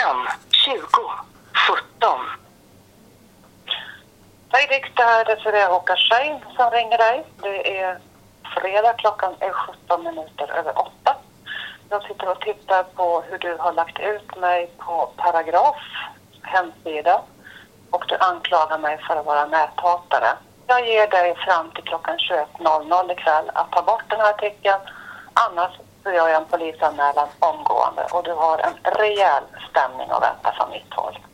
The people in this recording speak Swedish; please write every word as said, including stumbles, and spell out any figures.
fem tjugo sjutton. Hej Dick, det här är Desiree Håkansson som ringer dig. Det är fredag, klockan är sjutton minuter över åtta. Jag sitter och tittar på hur du har lagt ut mig på Paragraf hemsida och du anklagar mig för att vara näthatare. Jag ger dig fram till klockan tjugoett noll noll ikväll att ta bort den här artikeln, annars så gör jag en polisanmälan omgående och du har en rejäl stämning att vänta från mitt håll.